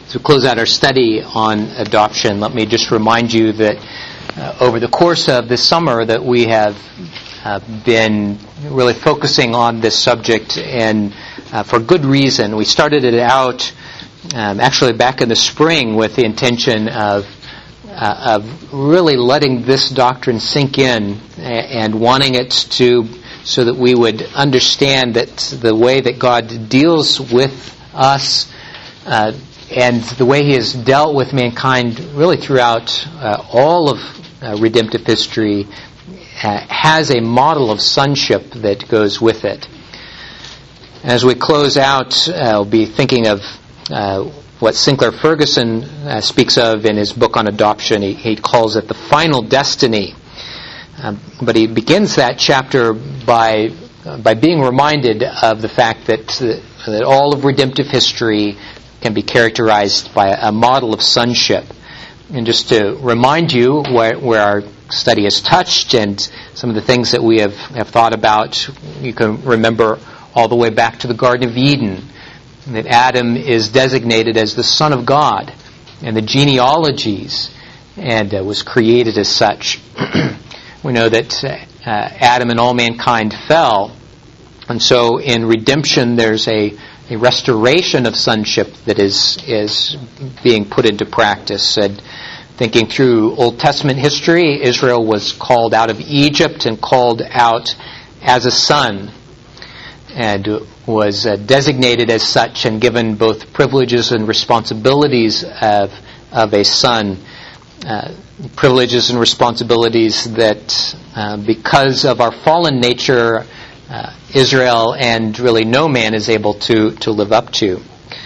To close out our study on adoption, let me just remind you that over the course of this summer that we have been really focusing on this subject, and for good reason. We started it out actually back in the spring with the intention of really letting this doctrine sink in and wanting it to, so that we would understand that the way that God deals with us and the way He has dealt with mankind really throughout all of redemptive history has a model of sonship that goes with it. As we close out, I'll be thinking of what Sinclair Ferguson speaks of in his book on adoption. He calls it the final destiny. But he begins that chapter by being reminded of the fact that all of redemptive history can be characterized by a model of sonship. And just to remind you where our study has touched and some of the things that we have thought about, you can remember all the way back to the Garden of Eden, that Adam is designated as the Son of God, and the genealogies, and was created as such. We know that Adam and all mankind fell, and so in redemption there's a restoration of sonship that is being put into practice. And thinking through Old Testament history, Israel was called out of Egypt and called out as a son, and was designated as such and given both privileges and responsibilities of a son. Privileges and responsibilities that because of our fallen nature, Israel and really no man is able to live up to.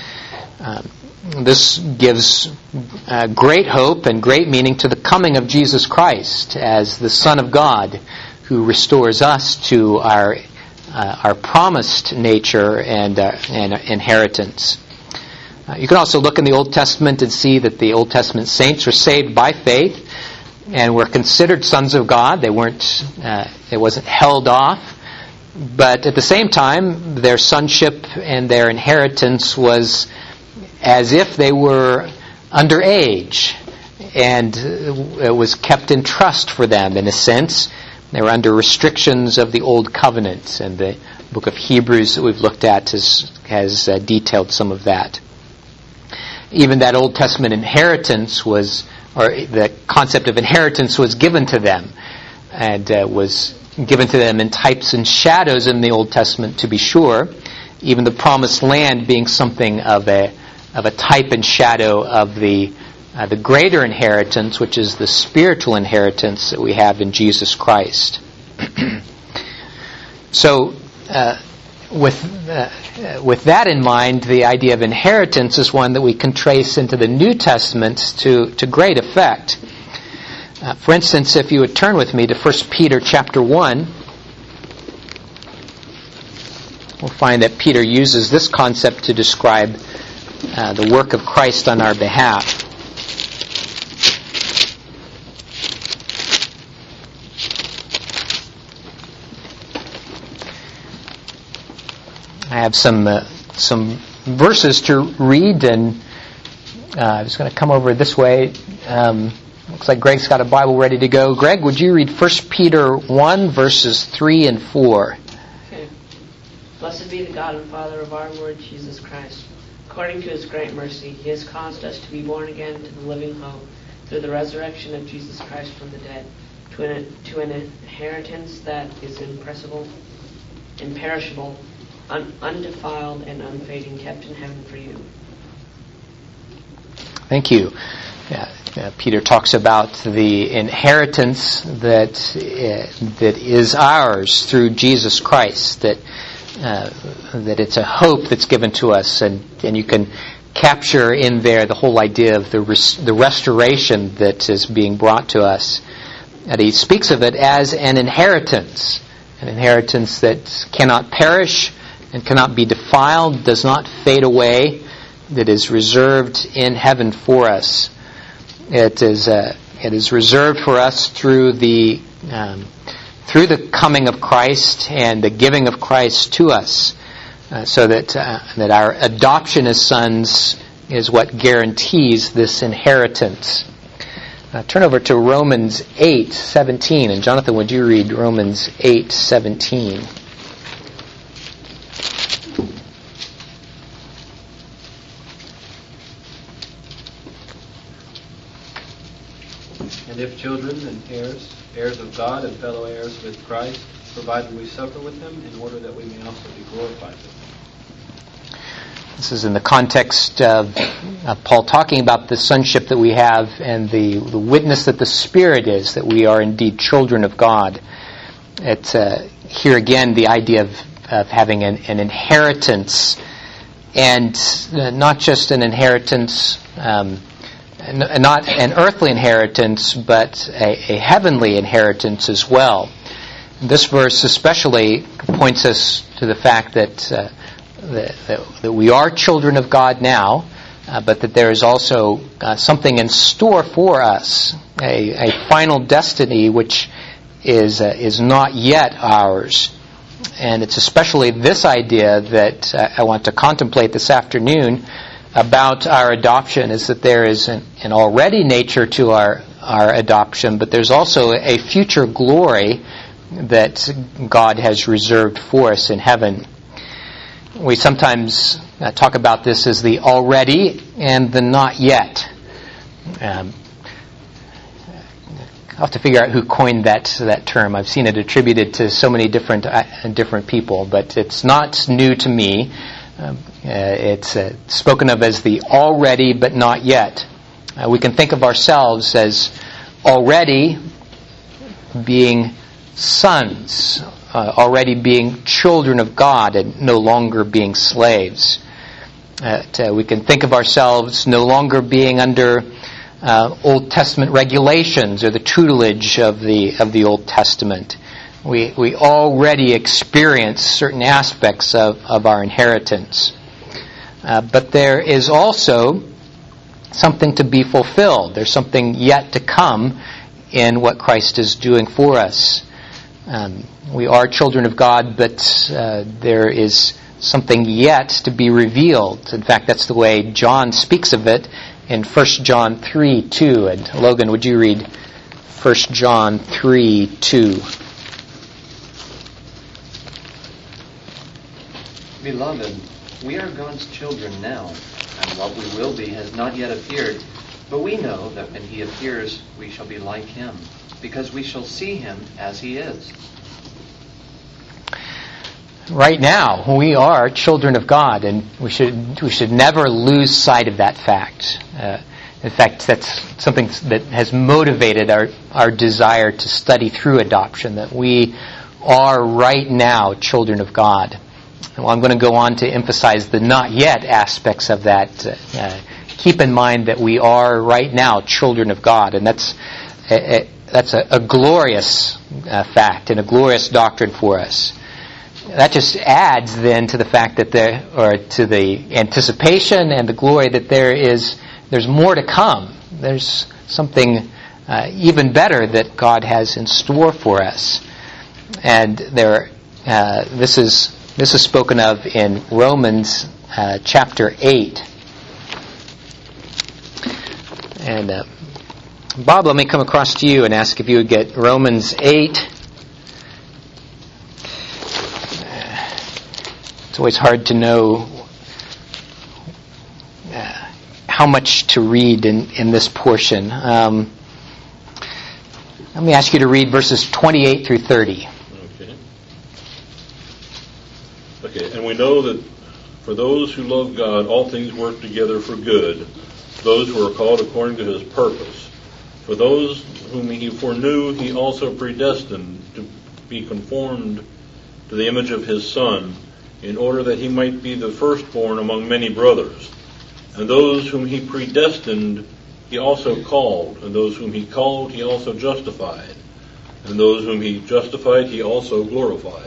This gives great hope and great meaning to the coming of Jesus Christ as the Son of God, who restores us to our promised nature and inheritance. You can also look in the Old Testament and see that the Old Testament saints were saved by faith and were considered sons of God. They weren't. It wasn't held off. But at the same time, their sonship and their inheritance was as if they were underage, and it was kept in trust for them in a sense. They were under restrictions of the Old Covenant, and the book of Hebrews that we've looked at has detailed some of that. Even that Old Testament inheritance was, or the concept of inheritance was given to them, and was given to them in types and shadows in the Old Testament, to be sure. Even the promised land being something of a type and shadow of the greater inheritance, which is the spiritual inheritance that we have in Jesus Christ. So, with that in mind, the idea of inheritance is one that we can trace into the New Testament to great effect. For instance, if you would turn with me to 1 Peter chapter 1, we'll find that Peter uses this concept to describe the work of Christ on our behalf. I have some verses to read, and I'm just going to come over this way. Looks like Greg's got a Bible ready to go. Greg, would you read 1 Peter 1, verses 3 and 4? Okay. Blessed be the God and Father of our Lord Jesus Christ. According to His great mercy, He has caused us to be born again to the living hope through the resurrection of Jesus Christ from the dead, to an inheritance that is imperishable, undefiled, and unfading, kept in heaven for you. Thank you. Peter talks about the inheritance that is ours through Jesus Christ, that it's a hope that's given to us, and you can capture in there the whole idea of the restoration that is being brought to us. And he speaks of it as an inheritance that cannot perish and cannot be defiled, does not fade away, that is reserved in heaven for us. It is reserved for us through the coming of Christ and the giving of Christ to us, so that our adoption as sons is what guarantees this inheritance. Turn over to Romans 8:17, and Jonathan, would you read Romans 8:17? And if children, then heirs, heirs of God and fellow heirs with Christ, provided we suffer with him, in order that we may also be glorified with him. This is in the context of Paul talking about the sonship that we have and the witness that the Spirit is, that we are indeed children of God. It's here again the idea of having an inheritance, and not just an inheritance, not an earthly inheritance, but a heavenly inheritance as well. This verse especially points us to the fact that we are children of God now, but that there is also something in store for us, a final destiny which is not yet ours. And it's especially this idea that I want to contemplate this afternoon about our adoption, is that there is an already nature to our adoption, but there's also a future glory that God has reserved for us in heaven. We sometimes talk about this as the already and the not yet. I'll have to figure out who coined that term. I've seen it attributed to so many different people, but it's not new to me. It's spoken of as the already but not yet. We can think of ourselves as already being sons, already being children of God and no longer being slaves. We can think of ourselves no longer being under Old Testament regulations or the tutelage of the Old Testament. We already experience certain aspects of our inheritance. But there is also something to be fulfilled. There's something yet to come in what Christ is doing for us. We are children of God, but there is something yet to be revealed. In fact, that's the way John speaks of it in 1 John 3:2. And Logan, would you read 1 John 3:2? Beloved, we are God's children now, and what we will be has not yet appeared. But we know that when he appears, we shall be like him, because we shall see him as he is. Right now, we are children of God, and we should never lose sight of that fact. In fact, that's something that has motivated our desire to study through adoption, that we are right now children of God. Well, I'm going to go on to emphasize the not yet aspects of that. Keep in mind that we are right now children of God, and that's a glorious fact and a glorious doctrine for us. That just adds then to the fact that to the anticipation and the glory that there's more to come. There's something even better that God has in store for us, and this is spoken of in Romans chapter 8. And Bob, let me come across to you and ask if you would get Romans 8. It's always hard to know how much to read in this portion. Let me ask you to read verses 28 through 30. Okay, and we know that for those who love God, all things work together for good, those who are called according to his purpose. For those whom he foreknew, he also predestined to be conformed to the image of his Son, in order that he might be the firstborn among many brothers. And those whom he predestined, he also called. And those whom he called, he also justified. And those whom he justified, he also glorified.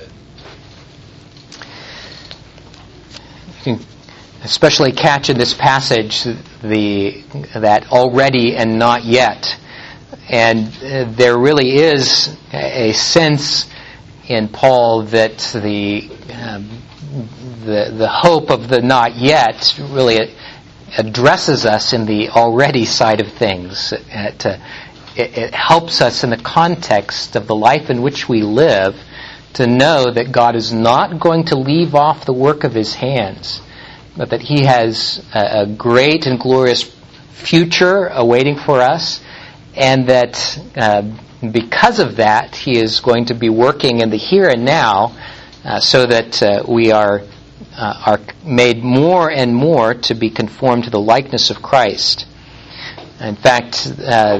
You can especially catch in this passage that already and not yet. And there really is a sense in Paul that the hope of the not yet really addresses us in the already side of things. It helps us in the context of the life in which we live to know that God is not going to leave off the work of His hands, but that He has a great and glorious future awaiting for us, and that because of that, He is going to be working in the here and now so that we are made more and more to be conformed to the likeness of Christ. In fact,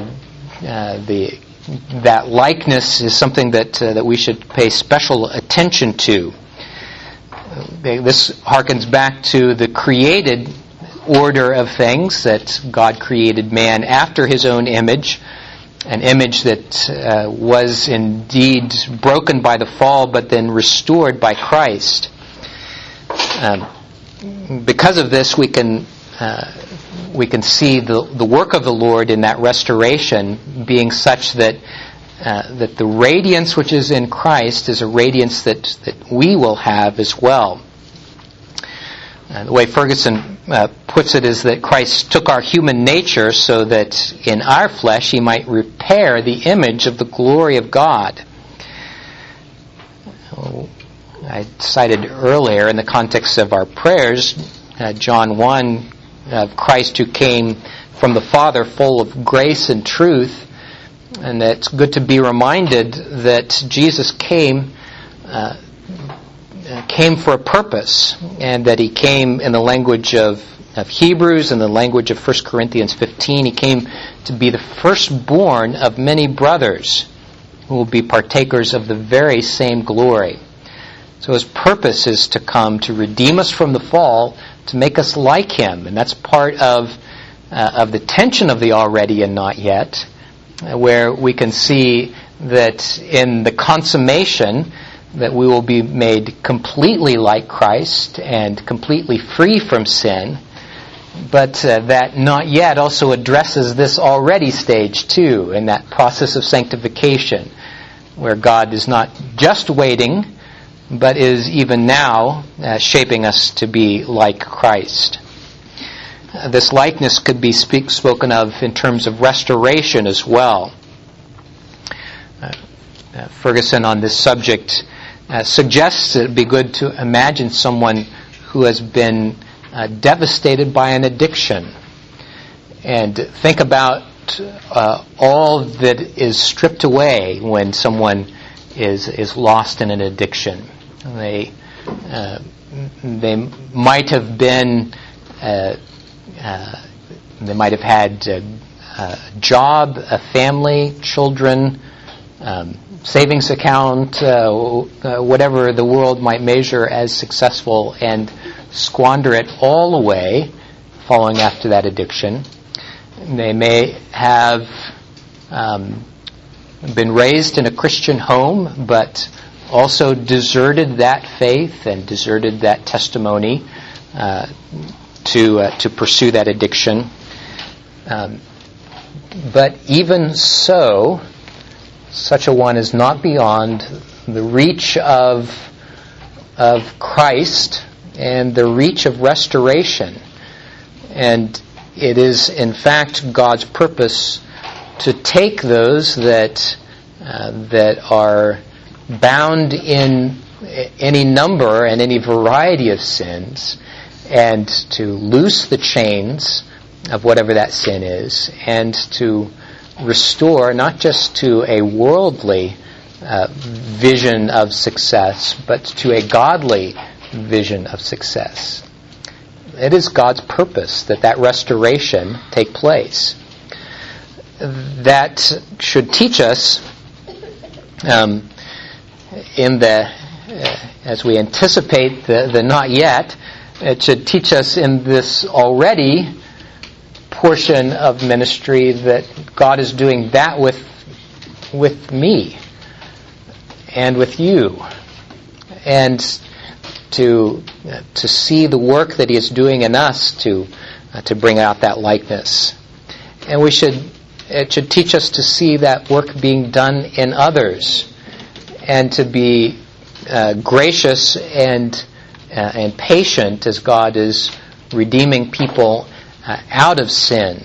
that likeness is something that we should pay special attention to. This harkens back to the created order of things, that God created man after His own image, an image that was indeed broken by the fall, but then restored by Christ. Because of this, we can see the work of the Lord in that restoration being such that the radiance which is in Christ is a radiance that we will have as well. The way Ferguson puts it is that Christ took our human nature so that in our flesh He might repair the image of the glory of God. I cited earlier in the context of our prayers, John 1, of Christ who came from the Father full of grace and truth. And it's good to be reminded that Jesus came for a purpose, and that He came in the language of Hebrews and the language of 1 Corinthians 15. He came to be the firstborn of many brothers who will be partakers of the very same glory. So His purpose is to come to redeem us from the fall, to make us like Him. And that's part of the tension of the already and not yet, where we can see that in the consummation that we will be made completely like Christ and completely free from sin, but that not yet also addresses this already stage too, in that process of sanctification, where God is not just waiting, but is even now shaping us to be like Christ. This likeness could be spoken of in terms of restoration as well. Ferguson on this subject suggests it would be good to imagine someone who has been devastated by an addiction, and think about all that is stripped away when someone is lost in an addiction. They might have been they might have had a job, a family, children, savings account, whatever the world might measure as successful, and squander it all away following after that addiction. They may have been raised in a Christian home, but also deserted that faith and deserted that testimony to pursue that addiction. But even so, such a one is not beyond the reach of Christ and the reach of restoration. And it is, in fact, God's purpose to take those that are bound in any number and any variety of sins, and to loose the chains of whatever that sin is, and to restore not just to a worldly vision of success, but to a godly vision of success. It is God's purpose that restoration take place. That should teach us, as we anticipate the not yet, it should teach us in this already portion of ministry that God is doing that with me and with you, and to see the work that He is doing in us to bring out that likeness. And it should teach us to see that work being done in others, and to be gracious and patient as God is redeeming people out of sin.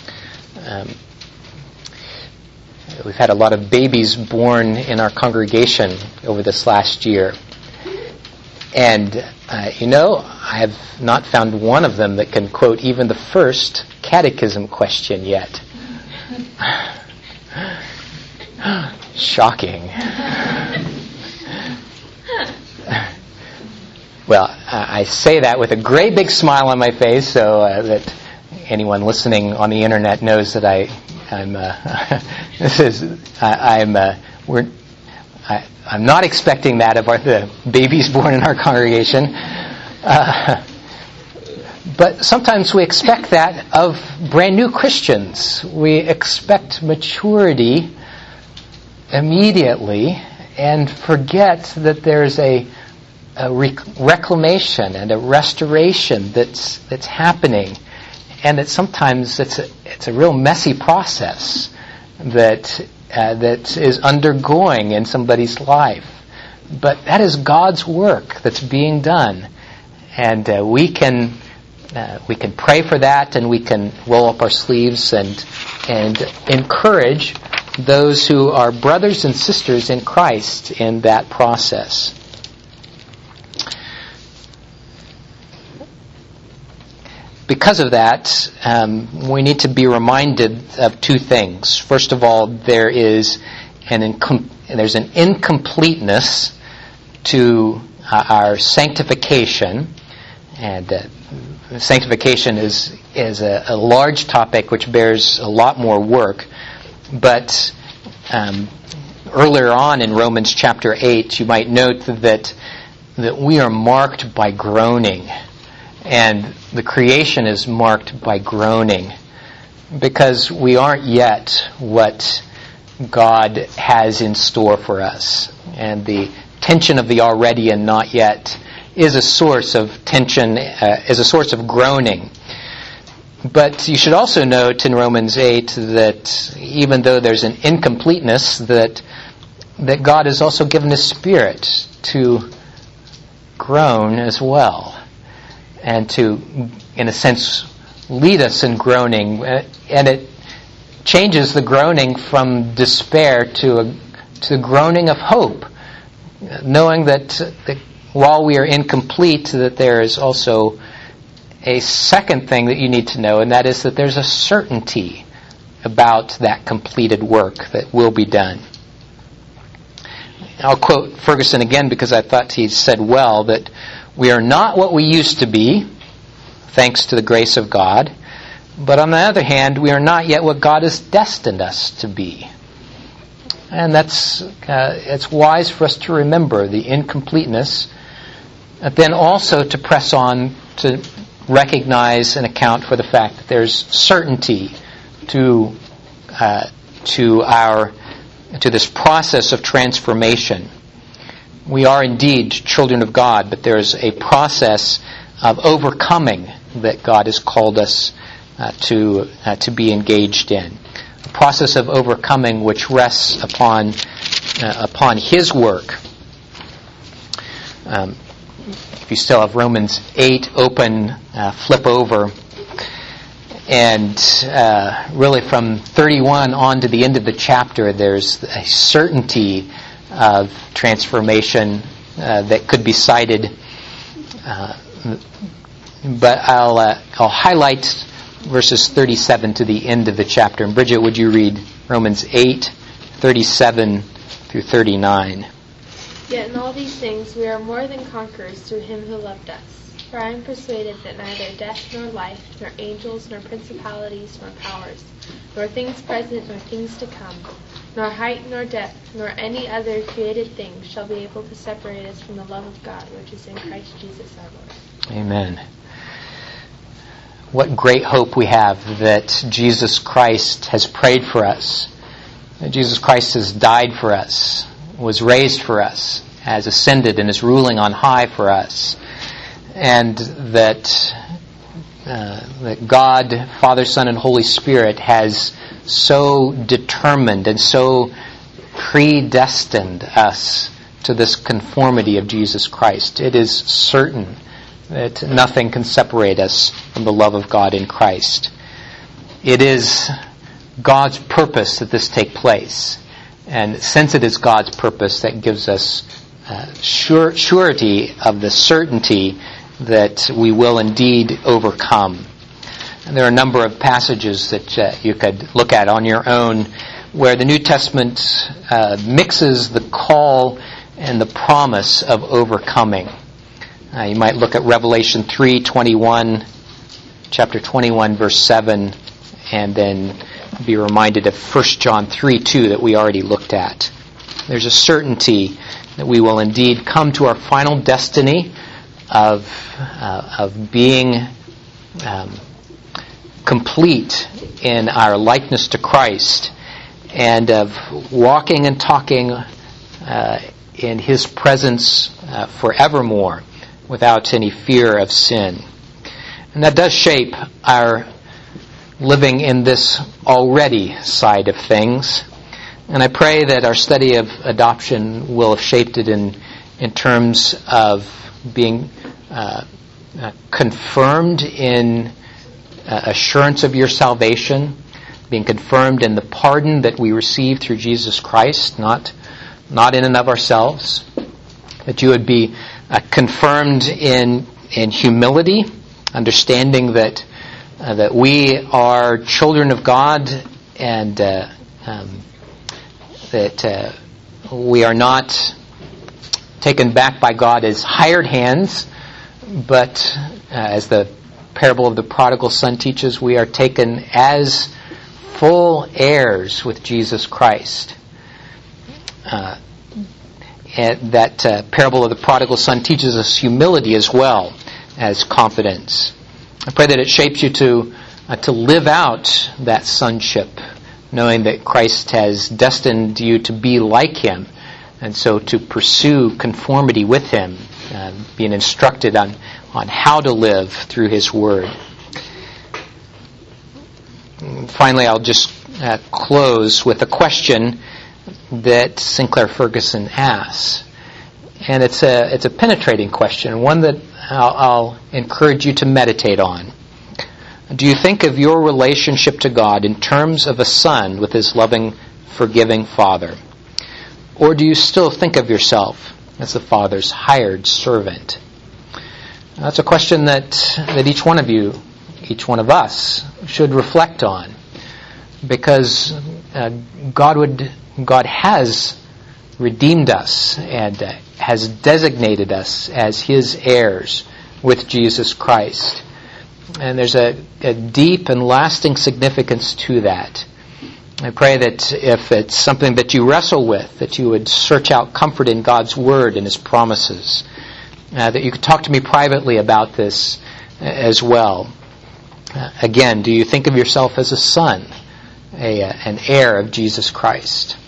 We've had a lot of babies born in our congregation over this last year. And, I have not found one of them that can quote even the first catechism question yet. Shocking. Well, I say that with a great big smile on my face so that anyone listening on the internet knows that I'm not expecting that of the babies born in our congregation. But sometimes we expect that of brand new Christians. We expect maturity immediately and forget that there's a reclamation and a restoration that's happening, and that sometimes it's a real messy process that is undergoing in somebody's life. But that is God's work that's being done, and we can pray for that, and we can roll up our sleeves and encourage those who are brothers and sisters in Christ in that process. Because of that, we need to be reminded of two things. First of all, there's an incompleteness to our sanctification, and sanctification is a large topic which bears a lot more work. But earlier on in Romans chapter 8, you might note that we are marked by groaning. And the creation is marked by groaning because we aren't yet what God has in store for us. And the tension of the already and not yet is a source of tension, is a source of groaning. But you should also note in Romans 8 that even though there's an incompleteness, that God has also given His Spirit to groan as well, and to, in a sense, lead us in groaning. And it changes the groaning from despair to the groaning of hope, knowing that while we are incomplete, that there is also a second thing that you need to know, and that is that there's a certainty about that completed work that will be done. I'll quote Ferguson again because I thought he said well that we are not what we used to be, thanks to the grace of God, but on the other hand, we are not yet what God has destined us to be. And it's wise for us to remember the incompleteness, but then also to press on to recognize and account for the fact that there's certainty to this process of transformation. We are indeed children of God, but there's a process of overcoming that God has called us to be engaged in. A process of overcoming which rests upon His work. If you still have Romans 8 open, flip over. And really from 31 on to the end of the chapter, there's a certainty of transformation that could be cited. But I'll highlight verses 37 to the end of the chapter. And Bridget, would you read Romans 8, 37 through 39? Yet in all these things we are more than conquerors through Him who loved us. For I am persuaded that neither death nor life, nor angels, nor principalities, nor powers, nor things present, nor things to come, nor height, nor depth, nor any other created thing shall be able to separate us from the love of God, which is in Christ Jesus our Lord. Amen. What great hope we have that Jesus Christ has prayed for us, that Jesus Christ has died for us, was raised for us, has ascended and is ruling on high for us, and that God, Father, Son, and Holy Spirit has so determined and so predestined us to this conformity of Jesus Christ. It is certain that nothing can separate us from the love of God in Christ. It is God's purpose that this take place. And since it is God's purpose, that gives us surety of the certainty that we will indeed overcome. And there are a number of passages that you could look at on your own where the New Testament mixes the call and the promise of overcoming. You might look at Revelation 3:21, chapter 21, verse 7, and then be reminded of 1 John 3:2 that we already looked at. There's a certainty that we will indeed come to our final destiny of being complete in our likeness to Christ, and of walking and talking in His presence forevermore without any fear of sin. And that does shape our living in this already side of things. And I pray that our study of adoption will have shaped it in terms of being confirmed in assurance of your salvation, being confirmed in the pardon that we receive through Jesus Christ, not in and of ourselves. That you would be confirmed in humility, understanding that we are children of God, and that we are not taken back by God as hired hands, but as the parable of the prodigal son teaches, we are taken as full heirs with Jesus Christ. And that parable of the prodigal son teaches us humility as well as confidence. I pray that it shapes you to live out that sonship, knowing that Christ has destined you to be like Him, and so to pursue conformity with Him, being instructed on how to live through His Word. And finally, I'll just close with a question that Sinclair Ferguson asks. And it's a penetrating question, one that I'll encourage you to meditate on. Do you think of your relationship to God in terms of a son with his loving, forgiving Father? Or do you still think of yourself as the Father's hired servant? That's a question that each one of you, each one of us, should reflect on. Because God has redeemed us and has designated us as His heirs with Jesus Christ. And there's a deep and lasting significance to that. I pray that if it's something that you wrestle with, that you would search out comfort in God's Word and His promises. That you could talk to me privately about this as well. Again, do you think of yourself as a son, an heir of Jesus Christ?